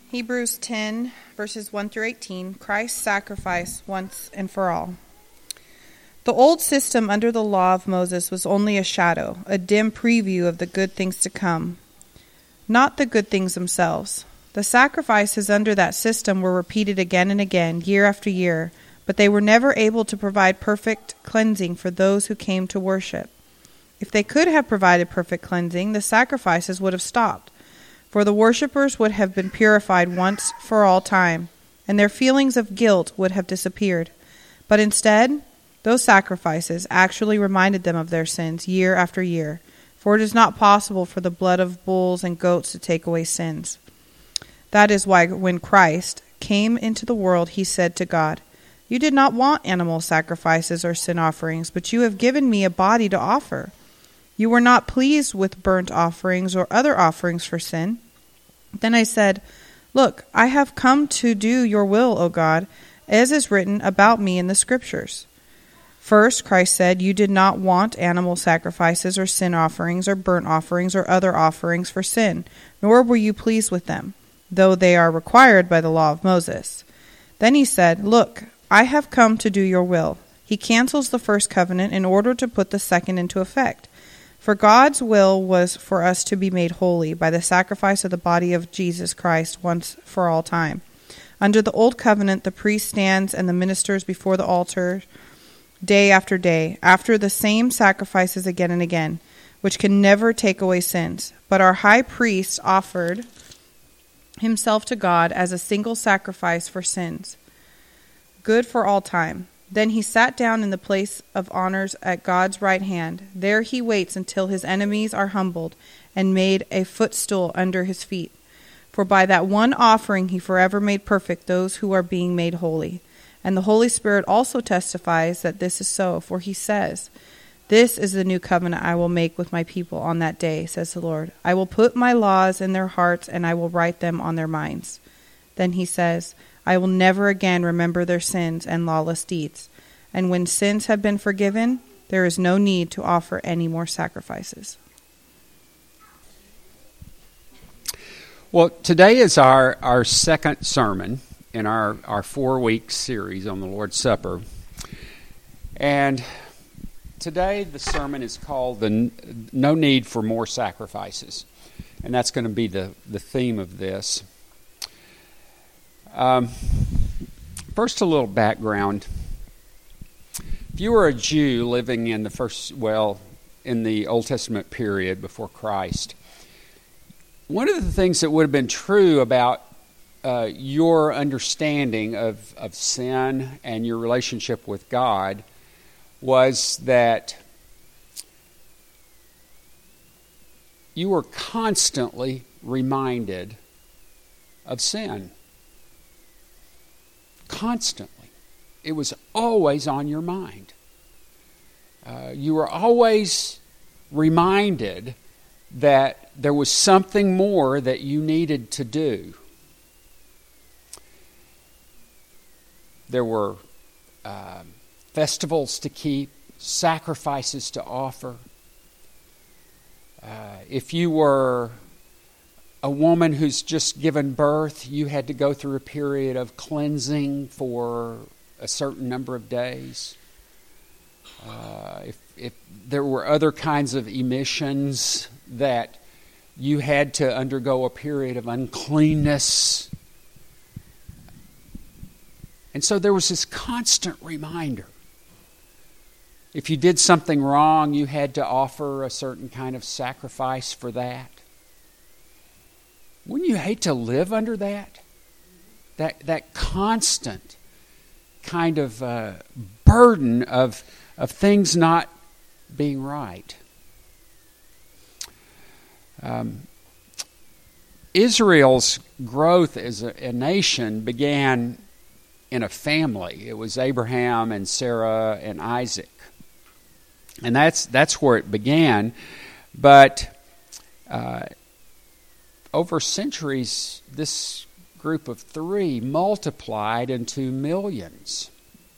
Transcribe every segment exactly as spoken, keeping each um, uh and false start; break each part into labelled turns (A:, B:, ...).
A: Hebrews ten, verses one through eighteen, Christ's sacrifice once and for all. The old system under the law of Moses was only a shadow, a dim preview of the good things to come, not the good things themselves. The sacrifices under that system were repeated again and again, year after year, but they were never able to provide perfect cleansing for those who came to worship. If they could have provided perfect cleansing, the sacrifices would have stopped, for the worshippers would have been purified once for all time, and their feelings of guilt would have disappeared. But instead, those sacrifices actually reminded them of their sins year after year, for it is not possible for the blood of bulls and goats to take away sins. That is why when Christ came into the world, he said to God, "You did not want animal sacrifices or sin offerings, but you have given me a body to offer. You were not pleased with burnt offerings or other offerings for sin." Then I said, "Look, I have come to do your will, O God, as is written about me in the Scriptures." First, Christ said, "You did not want animal sacrifices or sin offerings or burnt offerings or other offerings for sin, nor were you pleased with them, though they are required by the law of Moses." Then he said, "Look, I have come to do your will." He cancels the first covenant in order to put the second into effect. For God's will was for us to be made holy by the sacrifice of the body of Jesus Christ once for all time. Under the old covenant, the priest stands and the ministers before the altar day after day, after the same sacrifices again and again, which can never take away sins. But our high priest offered himself to God as a single sacrifice for sins, good for all time. Then he sat down in the place of honors at God's right hand. There he waits until his enemies are humbled and made a footstool under his feet. For by that one offering he forever made perfect those who are being made holy. And the Holy Spirit also testifies that this is so, for he says, "This is the new covenant I will make with my people on that day, says the Lord. I will put my laws in their hearts, and I will write them on their minds." Then he says, "I will never again remember their sins and lawless deeds." And when sins have been forgiven, there is no need to offer any more sacrifices.
B: Well, today is our, our second sermon in our, our four-week series on the Lord's Supper. And today the sermon is called the No Need for More Sacrifices. And that's going to be the, the theme of this. Um, first, a little background. If you were a Jew living in the first, well, in the Old Testament period before Christ, one of the things that would have been true about uh, your understanding of, of sin and your relationship with God was that you were constantly reminded of sin. Constantly. It was always on your mind. Uh, you were always reminded that there was something more that you needed to do. There were uh, festivals to keep, sacrifices to offer. Uh, if you were a woman who's just given birth, you had to go through a period of cleansing for a certain number of days. Uh, if, if there were other kinds of emissions that you had to undergo a period of uncleanness. And so there was this constant reminder. If you did something wrong, you had to offer a certain kind of sacrifice for that. Wouldn't you hate to live under that? That that constant kind of uh, burden of of things not being right. Um, Israel's growth as a, a nation began in a family. It was Abraham and Sarah and Isaac, and that's that's where it began. But uh, over centuries, this group of three multiplied into millions.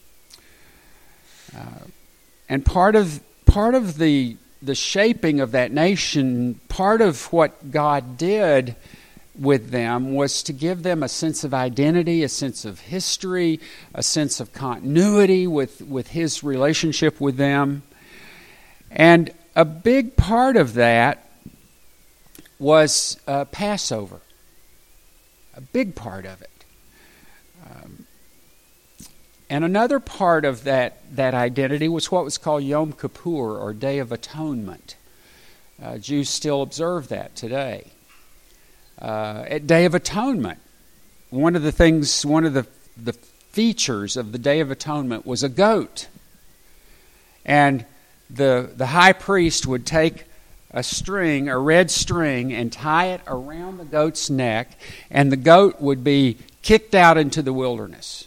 B: Uh, and part of part of the the shaping of that nation, part of what God did with them was to give them a sense of identity, a sense of history, a sense of continuity with, with his relationship with them. And a big part of that was uh, Passover. A big part of it. Um, and another part of that, that identity was what was called Yom Kippur, or Day of Atonement. Uh, Jews still observe that today. Uh, at Day of Atonement, one of the things, one of the, the features of the Day of Atonement was a goat. And the, the high priest would take a string, a red string, and tie it around the goat's neck, and the goat would be kicked out into the wilderness.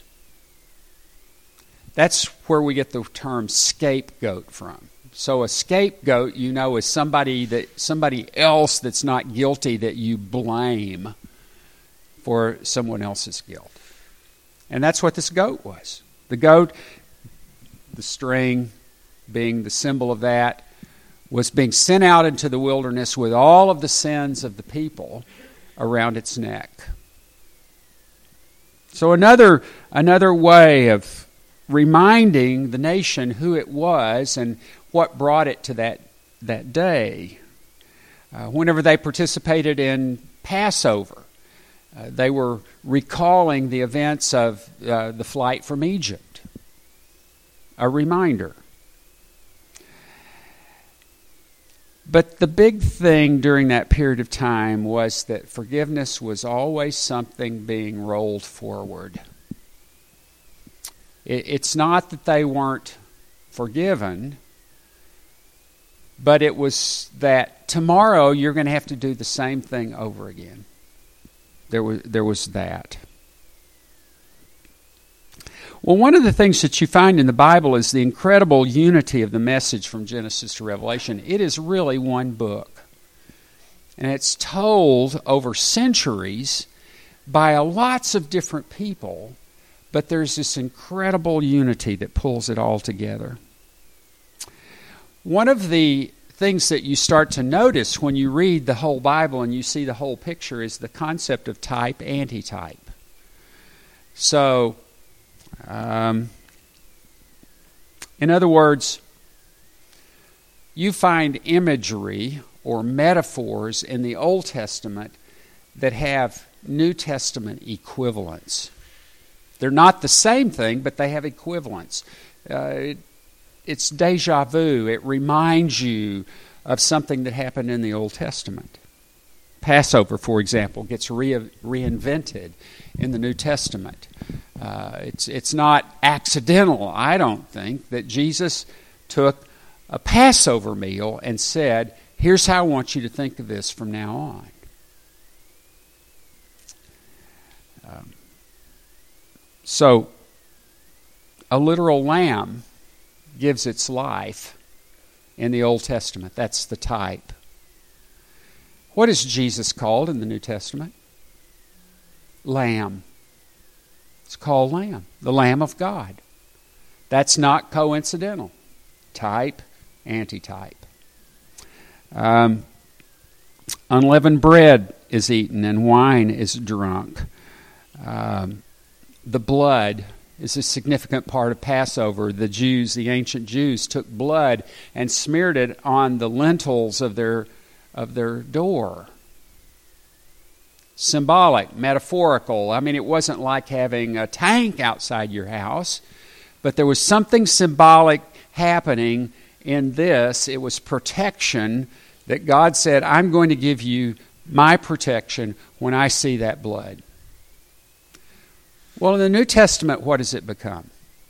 B: That's where we get the term scapegoat from. So a scapegoat, you know, is somebody that somebody else that's not guilty that you blame for someone else's guilt. And that's what this goat was. The goat, the string being the symbol of that, was being sent out into the wilderness with all of the sins of the people around its neck. So another another way of reminding the nation who it was and what brought it to that, that day. Uh, whenever they participated in Passover, uh, they were recalling the events of uh, the flight from Egypt. A reminder. But the big thing during that period of time was that forgiveness was always something being rolled forward. It, it's not that they weren't forgiven, but it was that tomorrow you're going to have to do the same thing over again. There was, there was that. Well, one of the things that you find in the Bible is the incredible unity of the message from Genesis to Revelation. It is really one book. And it's told over centuries by lots of different people, but there's this incredible unity that pulls it all together. One of the things that you start to notice when you read the whole Bible and you see the whole picture is the concept of type, antitype. So, um, in other words, you find imagery or metaphors in the Old Testament that have New Testament equivalents. They're not the same thing, but they have equivalents. Uh, it, It's deja vu. It reminds you of something that happened in the Old Testament. Passover, for example, gets re- reinvented in the New Testament. Uh, it's it's not accidental, I don't think, that Jesus took a Passover meal and said, here's how I want you to think of this from now on. Um, so, a literal lamb gives its life in the Old Testament. That's the type. What is Jesus called in the New Testament? Lamb. It's called Lamb, the Lamb of God. That's not coincidental. Type, antitype. Um, unleavened bread is eaten and wine is drunk. Um, the blood is a significant part of Passover. The Jews, the ancient Jews, took blood and smeared it on the lintels of their of their door. Symbolic, metaphorical. I mean, it wasn't like having a tank outside your house, but there was something symbolic happening in this. It was protection that God said, I'm going to give you my protection when I see that blood. Well, in the New Testament, what does it become?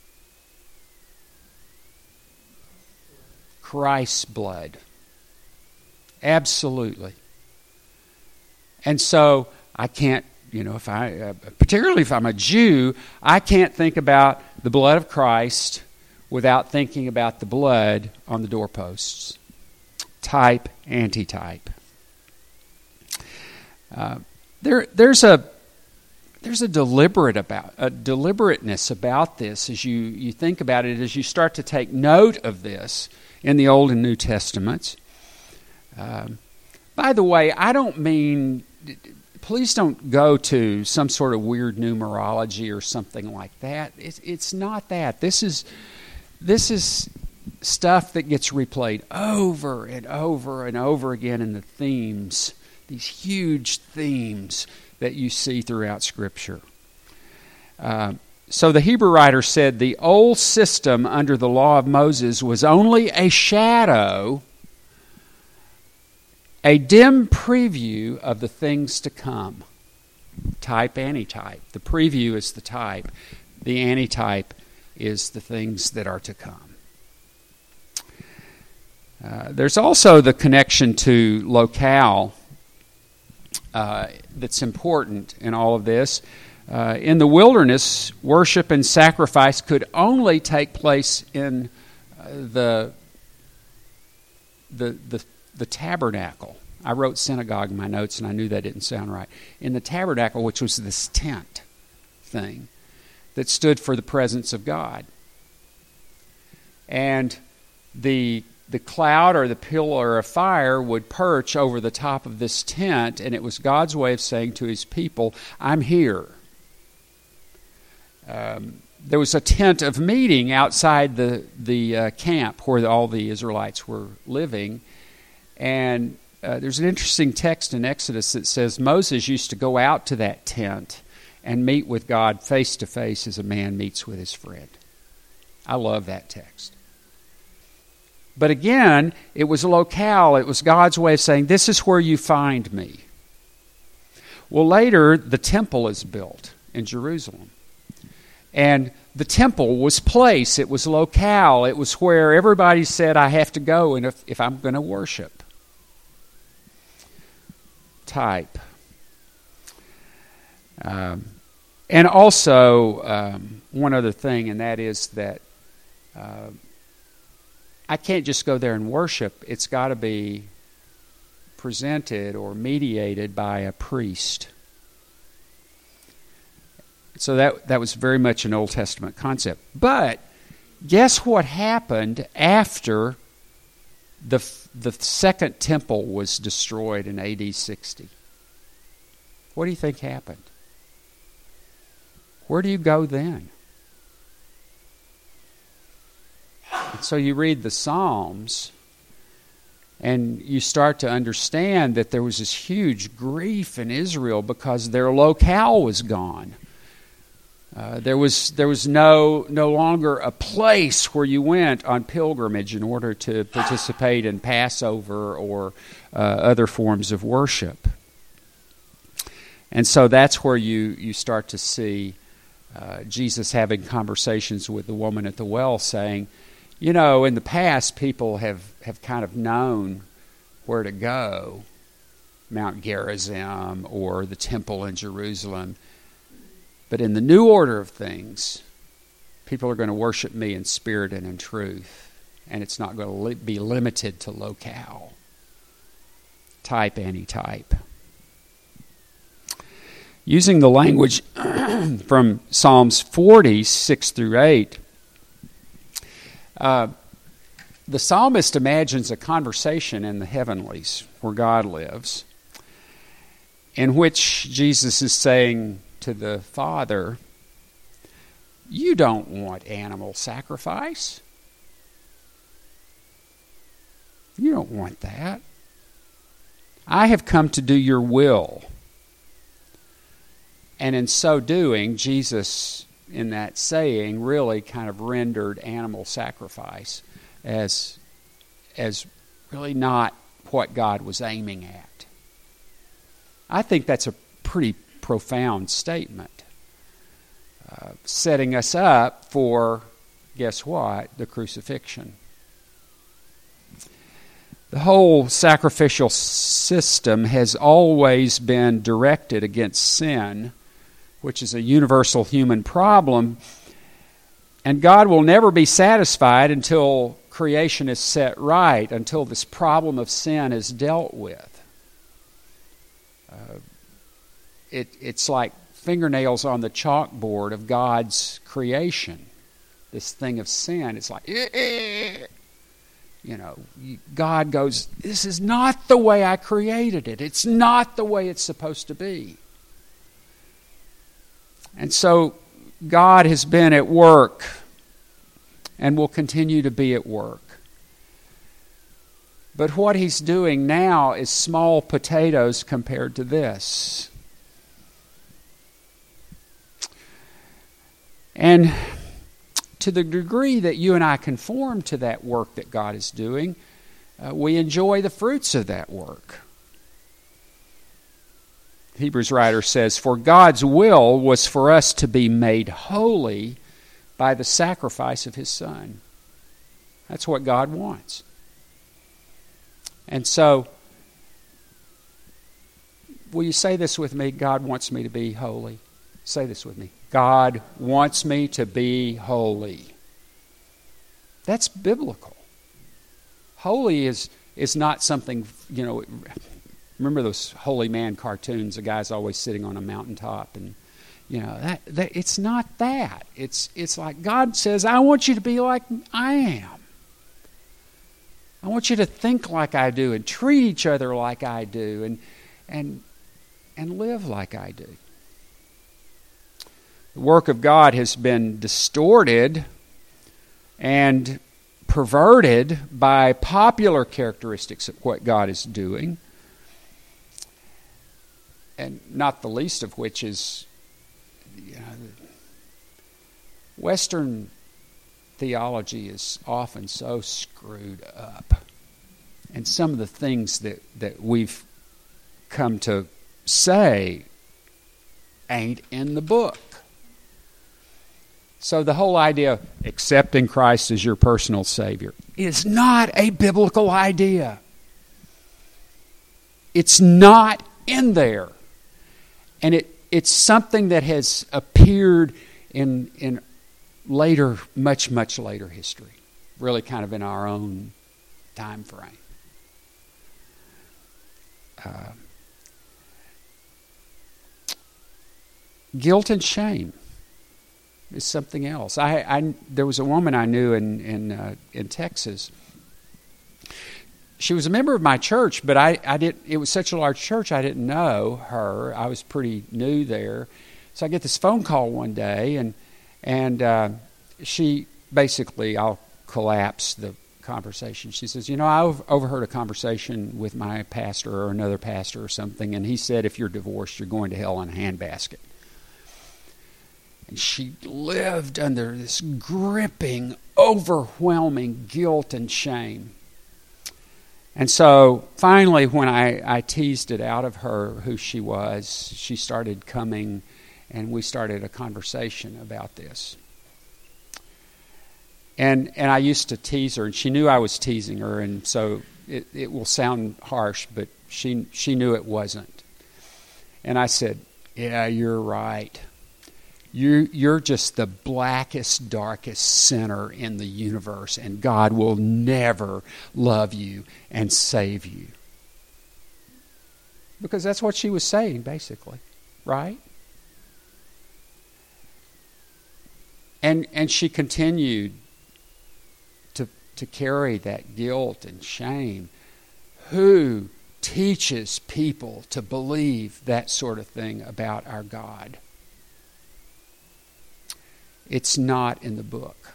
B: Christ's blood. Absolutely. And so I can't, you know, if I, uh, particularly if I'm a Jew, I can't think about the blood of Christ without thinking about the blood on the doorposts. Type, antitype. Uh, there, there's a there's a deliberate about a deliberateness about this as you, you think about it, as you start to take note of this in the Old and New Testaments. Um, by the way, I don't mean please don't go to some sort of weird numerology or something like that. It's, it's not that. This is this is stuff that gets replayed over and over and over again in the themes, these huge themes that you see throughout Scripture. Uh, so the Hebrew writer said the old system under the law of Moses was only a shadow, a dim preview of the things to come. Type, antitype. The preview is the type. The antitype is the things that are to come. Uh, there's also the connection to locale uh, that's important in all of this. Uh, in the wilderness, worship and sacrifice could only take place in uh, the, the the the tabernacle. I wrote synagogue in my notes, and I knew that didn't sound right. In the tabernacle, which was this tent thing that stood for the presence of God, and the the cloud or the pillar of fire would perch over the top of this tent, and it was God's way of saying to His people, "I'm here." Um, there was a tent of meeting outside the the uh, camp where all the Israelites were living, and uh, there's an interesting text in Exodus that says Moses used to go out to that tent and meet with God face to face as a man meets with his friend. I love that text. But again, it was a locale. It was God's way of saying, "This is where you find me." Well, later, the temple is built in Jerusalem. And the temple was place. It was locale. It was where everybody said, "I have to go and if, if I'm going to worship." Type. Um, and also, um, one other thing, and that is that uh, I can't just go there and worship. It's got to be presented or mediated by a priest. So that that was very much an Old Testament concept. But guess what happened after the the second temple was destroyed in A D sixty? What do you think happened? Where do you go then? And so you read the Psalms, and you start to understand that there was this huge grief in Israel because their locale was gone. Uh, there was there was no no longer a place where you went on pilgrimage in order to participate in Passover or uh, other forms of worship. And so that's where you, you start to see uh, Jesus having conversations with the woman at the well saying, you know, in the past people have, have kind of known where to go, Mount Gerizim or the temple in Jerusalem. But in the new order of things, people are going to worship me in spirit and in truth. And it's not going to li- be limited to locale. Type, antitype. Using the language from Psalms forty, six through eight, uh, the psalmist imagines a conversation in the heavenlies where God lives, in which Jesus is saying to the Father, "You don't want animal sacrifice. You don't want that. I have come to do your will." And in so doing, Jesus, in that saying, really kind of rendered animal sacrifice as, as really not what God was aiming at. I think that's a pretty profound statement, uh, setting us up for, guess what, the crucifixion. The whole sacrificial system has always been directed against sin, which is a universal human problem, and God will never be satisfied until creation is set right, until this problem of sin is dealt with. Uh, it, it's like fingernails on the chalkboard of God's creation. This thing of sin, it's like, eh, eh. you know, God goes, this is not the way I created it. It's not the way it's supposed to be. And so God has been at work and will continue to be at work. But what he's doing now is small potatoes compared to this. And to the degree that you and I conform to that work that God is doing, uh, we enjoy the fruits of that work. The Hebrews writer says, "For God's will was for us to be made holy by the sacrifice of His Son." That's what God wants. And so, will you say this with me? God wants me to be holy. Say this with me. God wants me to be holy. That's biblical. Holy is, is not something, you know, remember those holy man cartoons, the guy's always sitting on a mountaintop, and you know, that, that it's not that. It's it's like God says, I want you to be like I am. I want you to think like I do and treat each other like I do and and and live like I do. The work of God has been distorted and perverted by popular characteristics of what God is doing, and not the least of which is, you know, Western theology is often so screwed up. And some of the things that, that we've come to say ain't in the book. So the whole idea of accepting Christ as your personal Savior is not a biblical idea. It's not in there. And it, it's something that has appeared in, in later, much, much later history. Really kind of in our own time frame. Uh, guilt and shame is something else. I, I there was a woman I knew in in uh, in Texas. She was a member of my church, but I, I didn't. It was such a large church, I didn't know her. I was pretty new there, so I get this phone call one day, and and uh, she basically, I'll collapse the conversation. She says, "You know, I overheard a conversation with my pastor or another pastor or something, and he said if you're divorced, you're going to hell in a handbasket." And she lived under this gripping, overwhelming guilt and shame. And so finally, when I, I teased it out of her who she was, she started coming, and we started a conversation about this. And and I used to tease her, and she knew I was teasing her, and so it, it will sound harsh, but she she knew it wasn't. And I said, "Yeah, you're right. You, you're just the blackest, darkest sinner in the universe, and God will never love you and save you." Because that's what she was saying, basically, right? And and she continued to to carry that guilt and shame. Who teaches people to believe that sort of thing about our God? It's not in the book.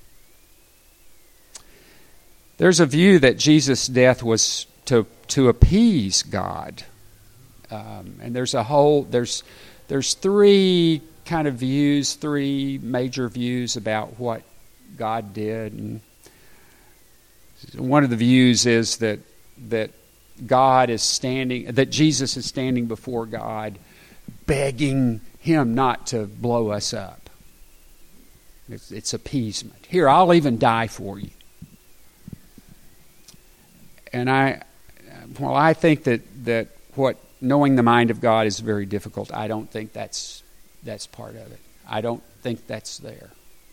B: There's a view that Jesus' death was to to appease God, um, and there's a whole there's there's three kind of views, three major views about what God did. And one of the views is that that God is standing, that Jesus is standing before God, begging Him not to blow us up. It's, it's appeasement. Here, I'll even die for you. And I, well, I think that, that what knowing the mind of God is very difficult. I don't think that's that's part of it. I don't think that's there.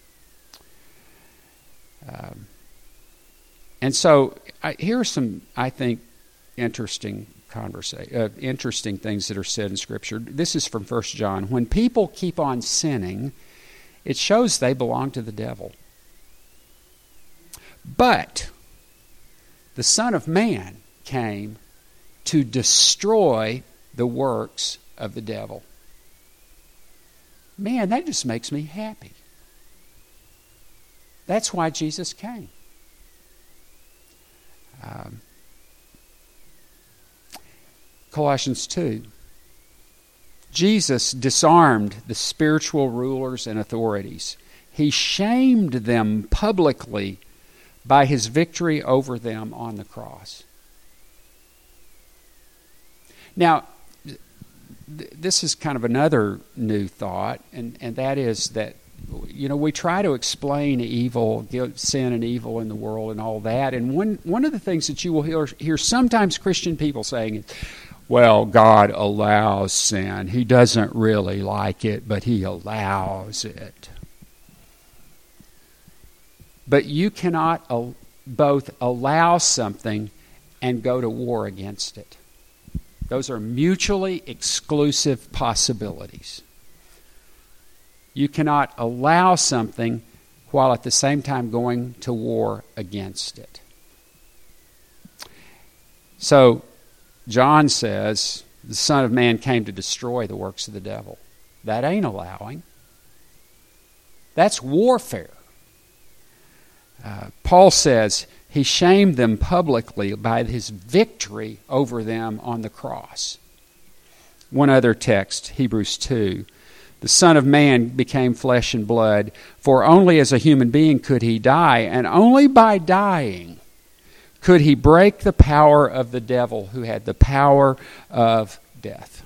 B: Um, and so I, here are some, I think, interesting conversation, uh, interesting things that are said in Scripture. This is from First John. When people keep on sinning, it shows they belong to the devil. But The Son of Man came to destroy the works of the devil. Man, that just makes me happy. That's why Jesus came. Um, Colossians two. Jesus disarmed the spiritual rulers and authorities. He shamed them publicly by his victory over them on the cross. Now, th- this is kind of another new thought, and, and that is that, you know, we try to explain evil, sin and evil in the world and all that, and one, one of the things that you will hear, hear sometimes Christian people saying is, well, God allows sin. He doesn't really like it, but He allows it. But you cannot al- both allow something and go to war against it. Those are mutually exclusive possibilities. You cannot allow something while at the same time going to war against it. So, John says, the Son of Man came to destroy the works of the devil. That ain't allowing. That's warfare. Uh, Paul says he shamed them publicly by his victory over them on the cross. One other text, Hebrews two. The Son of Man became flesh and blood, for only as a human being could he die, and only by dying could he break the power of the devil, who had the power of death.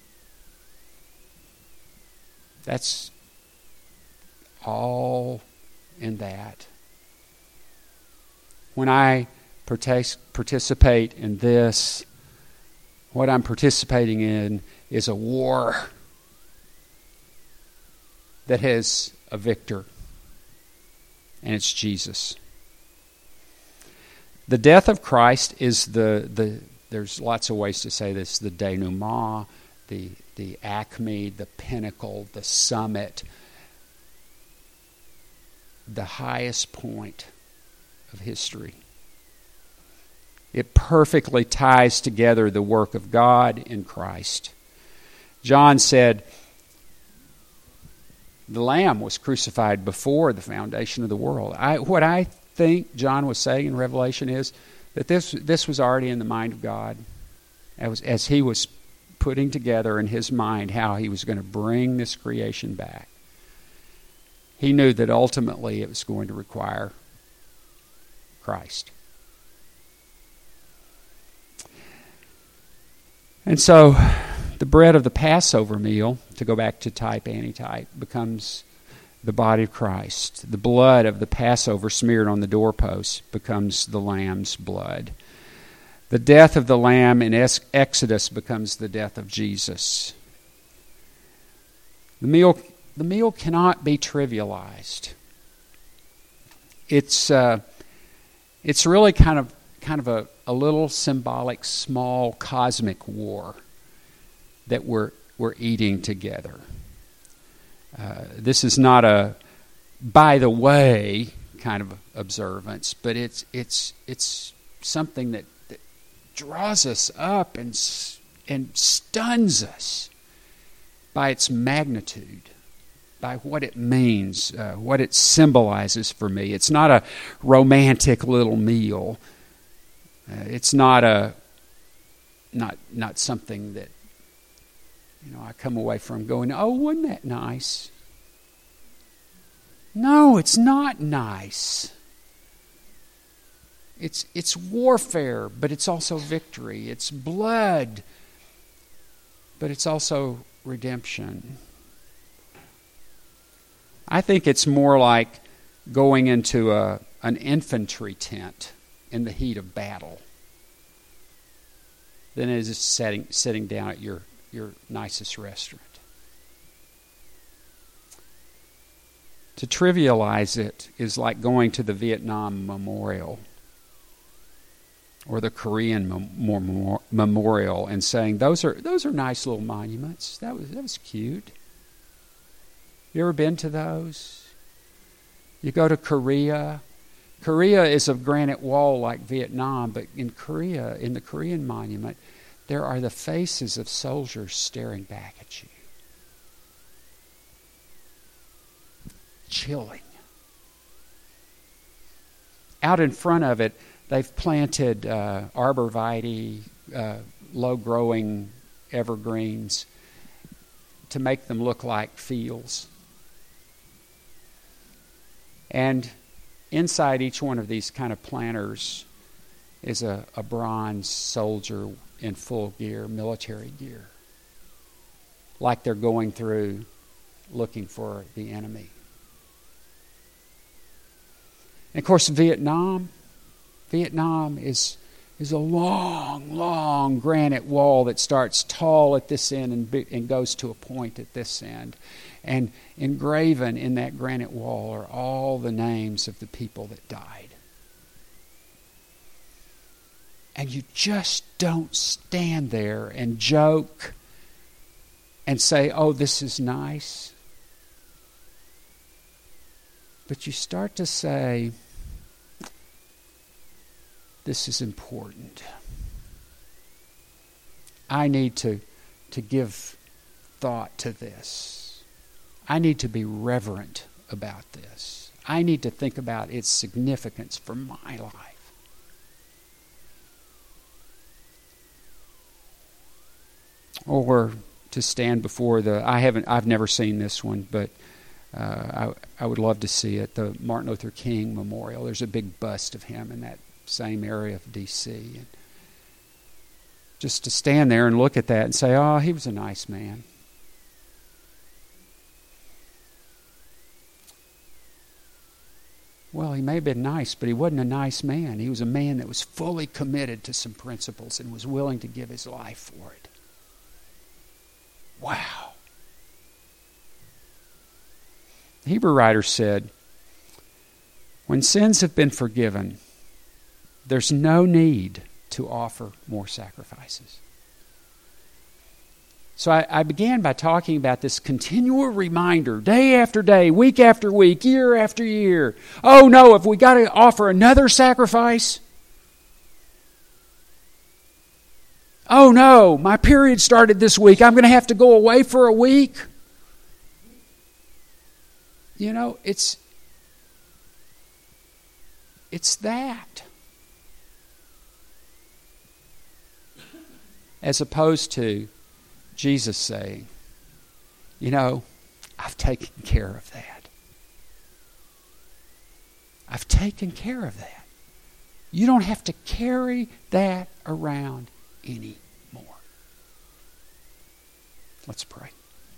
B: That's all in that. When I partic- participate in this, what I'm participating in is a war that has a victor, and it's Jesus. The death of Christ is the, the there's lots of ways to say this, the denouement, the, the acme, the pinnacle, the summit, the highest point of history. It perfectly ties together the work of God in Christ. John said, the Lamb was crucified before the foundation of the world. I, what I think John was saying in Revelation is that this this was already in the mind of God as, as he was putting together in his mind how he was going to bring this creation back. He knew that ultimately it was going to require Christ. And so the bread of the Passover meal, to go back to type, antitype, becomes the body of Christ. The blood of the Passover smeared on the doorpost becomes the Lamb's blood. The death of the Lamb in Exodus becomes the death of Jesus. The meal, the meal cannot be trivialized. It's uh, it's really kind of kind of a, a little symbolic, small cosmic war that we're we're eating together. Uh, this is not a by the way kind of observance, but it's it's it's something that, that draws us up and and stuns us by its magnitude, by what it means, uh, what it symbolizes for me. It's not a romantic little meal. Uh, it's not a not not something that, you know, I come away from going, oh, wasn't that nice? No, it's not nice. It's it's warfare, but it's also victory. It's blood, but it's also redemption. I think it's more like going into a an infantry tent in the heat of battle than it is sitting sitting down at your your nicest restaurant. To trivialize it is like going to the Vietnam Memorial or the Korean mem- Memorial and saying, those are those are nice little monuments. That was that was cute. You ever been to those? You go to Korea, Korea is a granite wall like Vietnam, but in Korea, in the Korean monument, there are the faces of soldiers staring back at you. Chilling. Out in front of it, they've planted uh, arborvitae, uh, low-growing evergreens to make them look like fields. And inside each one of these kind of planters is a, a bronze soldier in full gear, military gear, like they're going through looking for the enemy. And of course, Vietnam, Vietnam is is a long, long granite wall that starts tall at this end and, be, and goes to a point at this end. And engraven in that granite wall are all the names of the people that died. And you just don't stand there and joke and say, oh, this is nice. But you start to say, this is important. I need to, to give thought to this. I need to be reverent about this. I need to think about its significance for my life. Or to stand before the, I haven't, I've never seen this one, but uh, I, I would love to see it, the Martin Luther King Memorial. There's a big bust of him in that same area of D C And just to stand there and look at that and say, oh, he was a nice man. Well, he may have been nice, but he wasn't a nice man. He was a man that was fully committed to some principles and was willing to give his life for it. Wow. The Hebrew writer said, when sins have been forgiven, there's no need to offer more sacrifices. So I, I began by talking about this continual reminder, day after day, week after week, year after year. Oh no, have we got to offer another sacrifice? Oh no, my period started this week. I'm going to have to go away for a week. You know, it's it's that. As opposed to Jesus saying, you know, I've taken care of that. I've taken care of that. You don't have to carry that around anymore. Let's pray.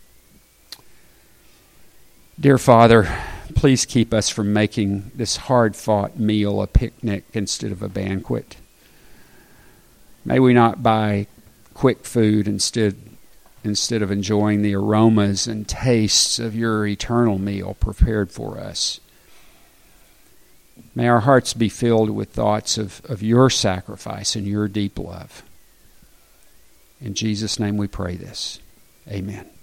B: Dear Father, please keep us from making this hard-fought meal a picnic instead of a banquet. May we not buy quick food instead instead of enjoying the aromas and tastes of your eternal meal prepared for us. May our hearts be filled with thoughts of, of your sacrifice and your deep love. In Jesus' name we pray this. Amen.